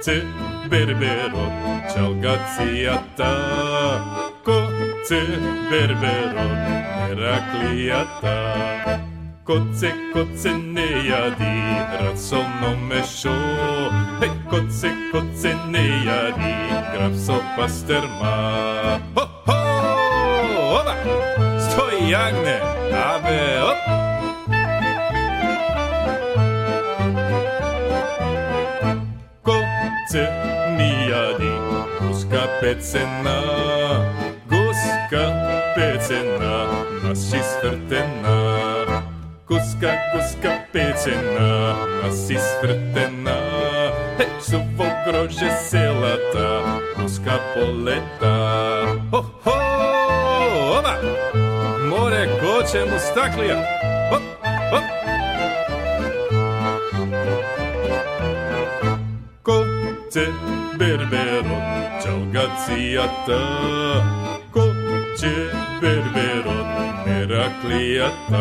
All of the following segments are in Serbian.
Koce berberot, čalgacijata. Koce berberot, Heraklijata. Koce ne jadi, rasolno mešo. Hej, koce ne jadi, grapso pasterma. Ho, ho, oba, stoj jagne, abe, op. Koce ni jadi, guska pecena. Guska pecena, nasi svrtena. Guska pecena, nasi svrtena. Hej, suvo grože selata, guska poleta. Ho, ho, oba, more koče mustaklija. Hop, hop. Koce berberot, čalgacijata. Koce berberot, Heraklijata.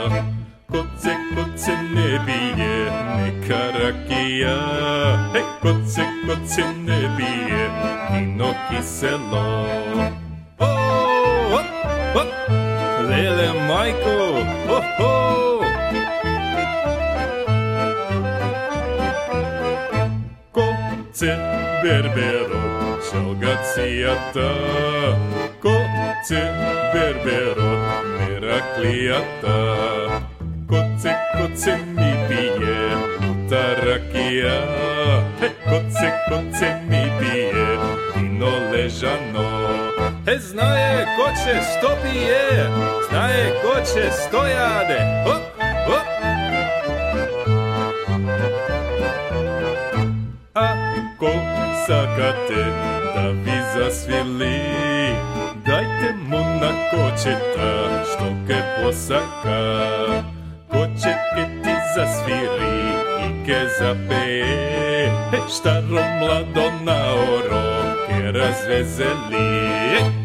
Koce ne bije, neka rakija. Hej, koce ne bije, vino kiselo. O, hop, hop, lele majko, ho, ho. Koce berberot, čalgacijata. Koce berberot, Heraklijata. Koce mi bije, luta rakija. Hej, koce mi bije, vino ležano. He, znaje koče sto pije, znaje koče sto jade. Hop, hop. Ako sakate da vi zasvili, dajte mu na kočeta štoke posaka. Kočeke ti zasviri i ke zapeje, štaro mlado na oro ke razvezeli.